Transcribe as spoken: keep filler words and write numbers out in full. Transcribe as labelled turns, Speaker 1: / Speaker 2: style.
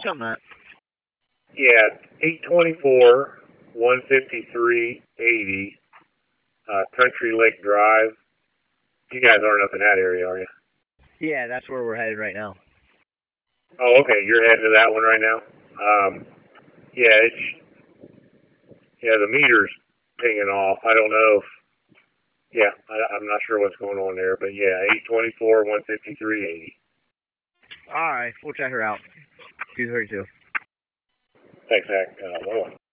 Speaker 1: something like
Speaker 2: Yeah, eight twenty-four, one fifty-three, eighty, uh, Country Lake Drive. You guys aren't up in that area, are you?
Speaker 1: that. Yeah, that's where we're headed right now.
Speaker 2: Oh, okay. You're heading to that one right now. Um, yeah, it's yeah. The meter's pinging off. I don't know if yeah. I, I'm not sure what's going on there, but yeah, eight twenty-four, one fifty-three, eighty.
Speaker 1: All right, we'll check her out. two thirty-two.
Speaker 2: Thanks, Zach. Uh, one.